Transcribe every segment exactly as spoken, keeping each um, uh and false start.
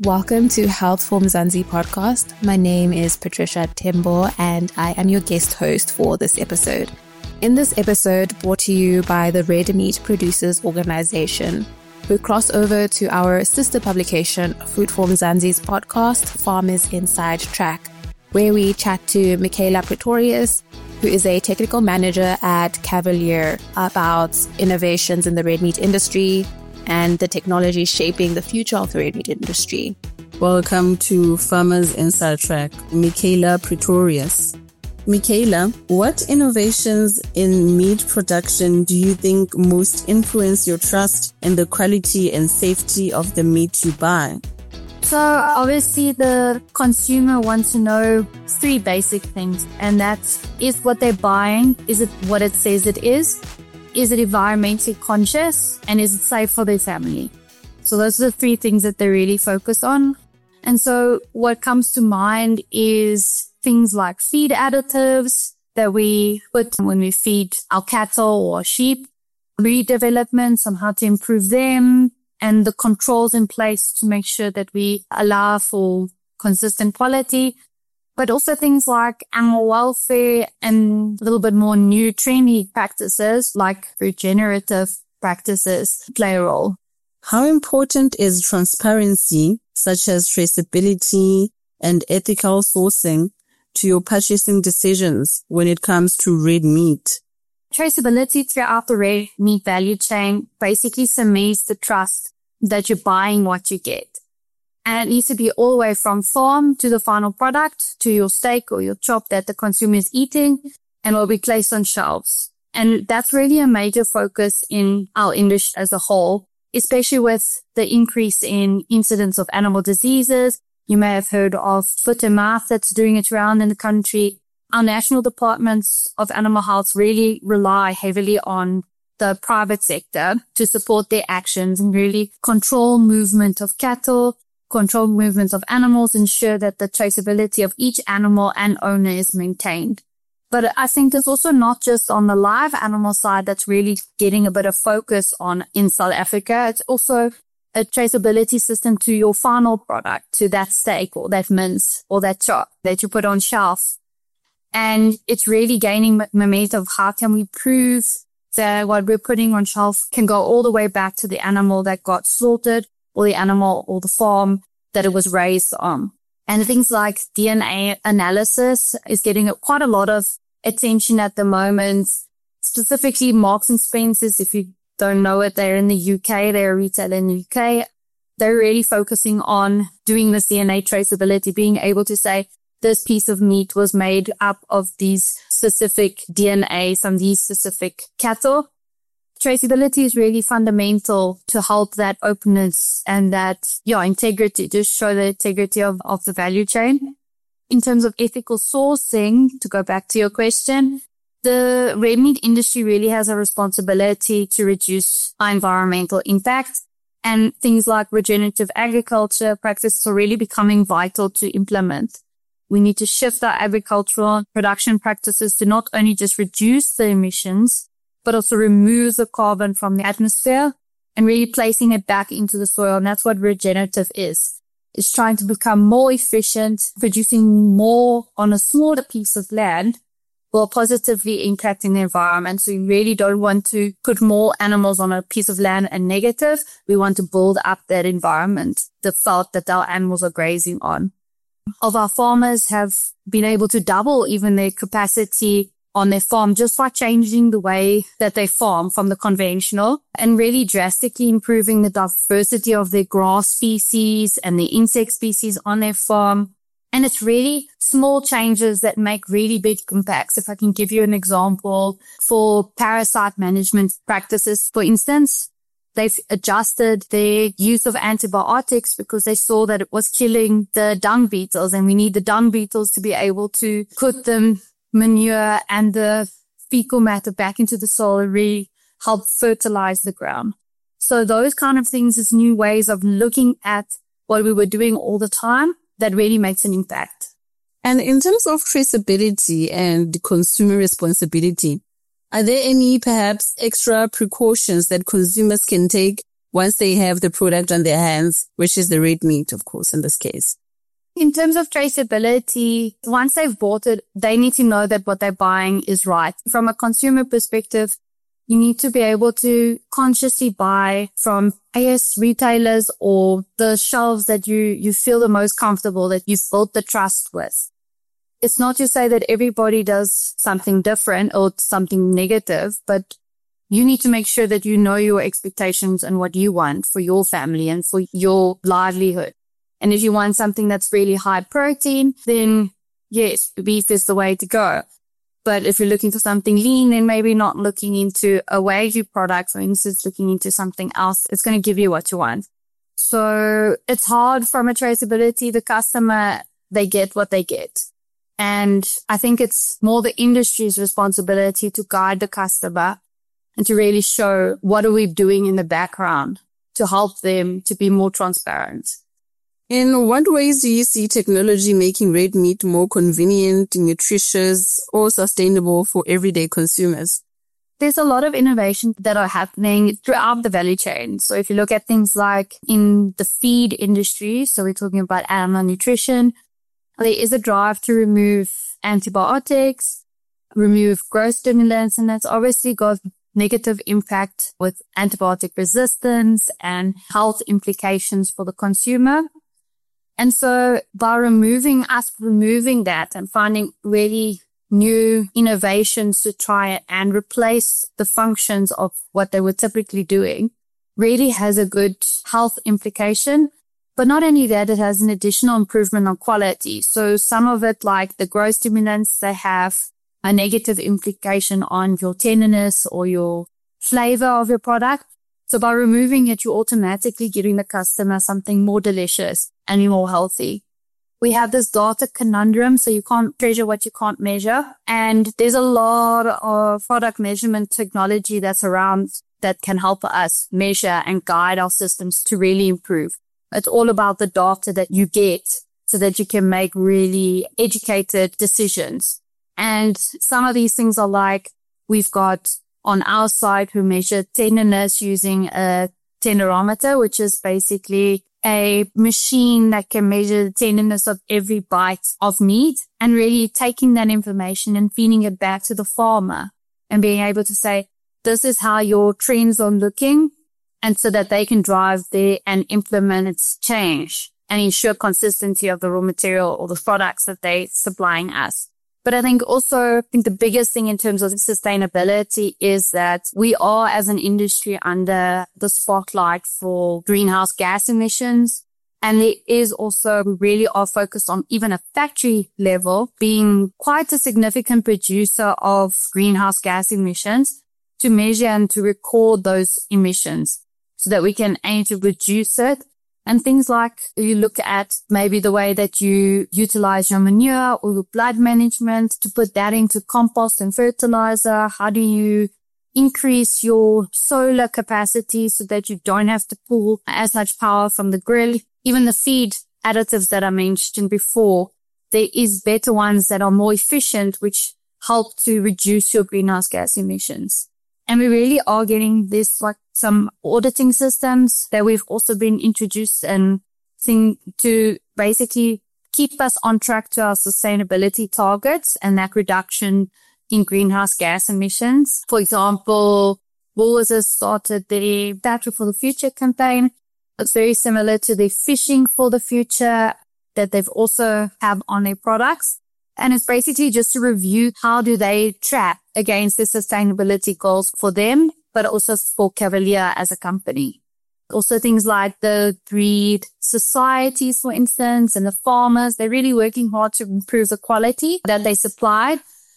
Welcome to Health for Mzansi podcast. My name is Patricia Tembo and I am your guest host for this episode. In this episode, brought to you by the Red Meat Producers Organization, we cross over to our sister publication, Food for Mzansi's podcast, Farmers Inside Track, where we chat to Michaela Pretorius, who is a technical manager at Cavalier, about innovations in the red meat industry and the technology shaping the future of the red meat industry. Welcome to Farmers Inside Track, Michaela Pretorius. Michaela, what innovations in meat production do you think most influence your trust in the quality and safety of the meat you buy? So obviously the consumer wants to know three basic things, and that's, is what they're buying, is it what it says it is? Is it environmentally conscious? And is it safe for their family? So those are the three things that they really focus on. And so what comes to mind is things like feed additives that we put when we feed our cattle or sheep, breed developments on how to improve them, and the controls in place to make sure that we allow for consistent quality. But also things like animal welfare and a little bit more new trendy practices like regenerative practices play a role. How important is transparency, such as traceability and ethical sourcing, to your purchasing decisions when it comes to red meat? Traceability throughout the red meat value chain basically cements the trust that you're buying what you get. And it needs to be all the way from farm to the final product, to your steak or your chop that the consumer is eating and will be placed on shelves. And that's really a major focus in our industry as a whole, especially with the increase in incidence of animal diseases. You may have heard of foot and mouth that's doing its round in the country. Our national departments of animal health really rely heavily on the private sector to support their actions and really control movement of cattle, control movements of animals, ensure that the traceability of each animal and owner is maintained. But I think there's also not just on the live animal side that's really getting a bit of focus on in South Africa. It's also a traceability system to your final product, to that steak or that mince or that chop that you put on shelf. And it's really gaining momentum of how can we prove that what we're putting on shelf can go all the way back to the animal that got slaughtered or the animal or the farm that it was raised on. And things like D N A analysis is getting quite a lot of attention at the moment, specifically Marks and Spencer's. If you don't know it, they're in the U K, they're a retailer in the U K. They're really focusing on doing this D N A traceability, being able to say this piece of meat was made up of these specific D N A from these specific cattle. Traceability is really fundamental to help that openness and that, yeah, integrity, just show the integrity of, of the value chain. In terms of ethical sourcing, to go back to your question, the red meat industry really has a responsibility to reduce our environmental impact, and things like regenerative agriculture practices are really becoming vital to implement. We need to shift our agricultural production practices to not only just reduce the emissions, but also remove the carbon from the atmosphere and really placing it back into the soil. And that's what regenerative is. It's trying to become more efficient, producing more on a smaller piece of land while positively impacting the environment. So we really don't want to put more animals on a piece of land and negative. We want to build up that environment, the felt that our animals are grazing on. Of our farmers have been able to double even their capacity on their farm just by changing the way that they farm from the conventional and really drastically improving the diversity of their grass species and the insect species on their farm. And it's really small changes that make really big impacts. If I can give you an example, for parasite management practices, for instance, they've adjusted their use of antibiotics because they saw that it was killing the dung beetles, and we need the dung beetles to be able to put them manure and the fecal matter back into the soil and really help fertilize the ground. So those kind of things is new ways of looking at what we were doing all the time that really makes an impact. And in terms of traceability and consumer responsibility, are there any perhaps extra precautions that consumers can take once they have the product on their hands, which is the red meat, of course, in this case? In terms of traceability, once they've bought it, they need to know that what they're buying is right. From a consumer perspective, you need to be able to consciously buy from, I guess, retailers or the shelves that you, you feel the most comfortable, that you've built the trust with. It's not to say that everybody does something different or something negative, but you need to make sure that you know your expectations and what you want for your family and for your livelihood. And if you want something that's really high protein, then yes, beef is the way to go. But if you're looking for something lean, then maybe not looking into a Wagyu product, for instance, looking into something else, it's going to give you what you want. So it's hard from a traceability. The customer, they get what they get. And I think it's more the industry's responsibility to guide the customer and to really show what are we doing in the background to help them to be more transparent. In what ways do you see technology making red meat more convenient, nutritious, or sustainable for everyday consumers? There's a lot of innovation that are happening throughout the value chain. So if you look at things like in the feed industry, so we're talking about animal nutrition, there is a drive to remove antibiotics, remove growth stimulants, and that's obviously got negative impact with antibiotic resistance and health implications for the consumer. And so by removing us, removing that and finding really new innovations to try and replace the functions of what they were typically doing really has a good health implication. But not only that, it has an additional improvement on quality. So some of it, like the growth stimulants, they have a negative implication on your tenderness or your flavor of your product. So by removing it, you're automatically giving the customer something more delicious and more healthy. We have this data conundrum, so you can't treasure what you can't measure. And there's a lot of product measurement technology that's around that can help us measure and guide our systems to really improve. It's all about the data that you get so that you can make really educated decisions. And some of these things are like, we've got on our side who measure tenderness using a tenderometer, which is basically a machine that can measure the tenderness of every bite of meat, and really taking that information and feeding it back to the farmer and being able to say, this is how your trends are looking, and so that they can drive there and implement its change and ensure consistency of the raw material or the products that they're supplying us. But I think also, I think the biggest thing in terms of sustainability is that we are as an industry under the spotlight for greenhouse gas emissions. And there is also, we really are focused on even a factory level being quite a significant producer of greenhouse gas emissions to measure and to record those emissions so that we can aim to reduce it. And things like you look at maybe the way that you utilize your manure or your blood management to put that into compost and fertilizer. How do you increase your solar capacity so that you don't have to pull as much power from the grid? Even the feed additives that I mentioned before, there is better ones that are more efficient, which help to reduce your greenhouse gas emissions. And we really are getting this, like some auditing systems that we've also been introduced and thing to basically keep us on track to our sustainability targets and that reduction in greenhouse gas emissions. For example, Woolworths has started the Battery for the Future campaign. It's very similar to the Fishing for the Future that they've also have on their products. And it's basically just to review how do they track against the sustainability goals for them, but also for Cavalier as a company. Also things like the breed societies, for instance, and the farmers, they're really working hard to improve the quality that they supplied.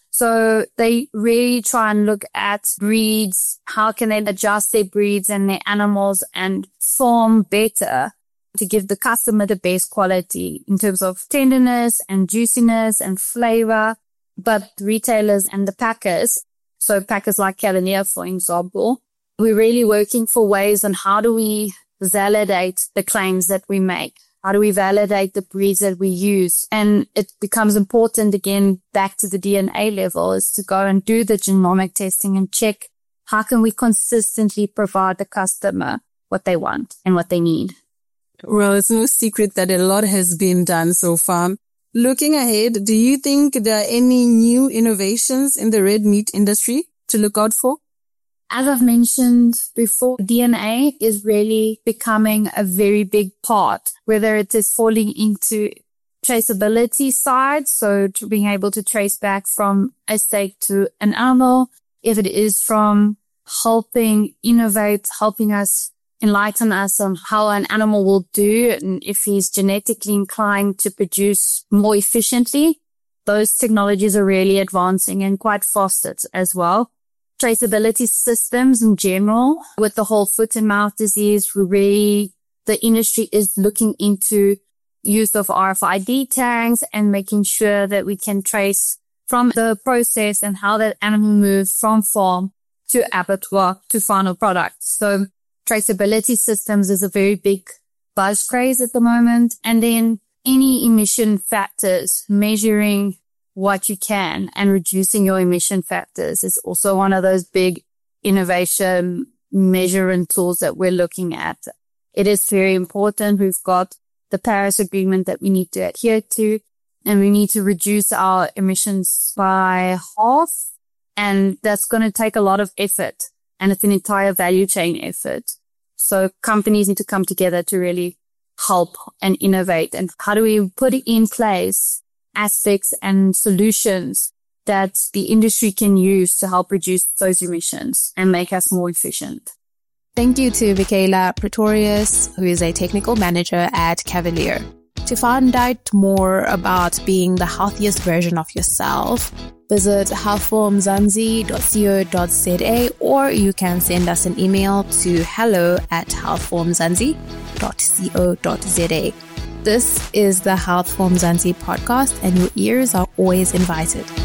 So they really try and look at breeds. How can they adjust their breeds and their animals and farm better to give the customer the best quality in terms of tenderness and juiciness and flavor. But retailers and the packers, so packers like Cavalier, for example, we're really working for ways on how do we validate the claims that we make? How do we validate the breeds that we use? And it becomes important, again, back to the D N A level, is to go and do the genomic testing and check how can we consistently provide the customer what they want and what they need. Well, it's no secret that a lot has been done so far. Looking ahead, do you think there are any new innovations in the red meat industry to look out for? As I've mentioned before, D N A is really becoming a very big part, whether it is falling into traceability side, so to being able to trace back from a steak to an animal, if it is from helping innovate, helping us enlighten us on how an animal will do, and if he's genetically inclined to produce more efficiently. Those technologies are really advancing and quite fast as well. Traceability systems in general, with the whole foot and mouth disease, we really, the industry is looking into use of R F I D tags and making sure that we can trace from the process and how that animal moved from farm to abattoir to final product. So traceability systems is a very big buzz craze at the moment. And then any emission factors, measuring what you can and reducing your emission factors is also one of those big innovation measuring tools that we're looking at. It is very important. We've got the Paris Agreement that we need to adhere to, and we need to reduce our emissions by half. And that's going to take a lot of effort, and it's an entire value chain effort. So companies need to come together to really help and innovate. And how do we put in place aspects and solutions that the industry can use to help reduce those emissions and make us more efficient? Thank you to Michaela Pretorius, who is a technical manager at Cavalier. To find out more about being the healthiest version of yourself, visit healthformzansi dot co dot za, or you can send us an email to hello at healthformzansi dot co dot za. This is the Health Form Zanzi podcast, and your ears are always invited.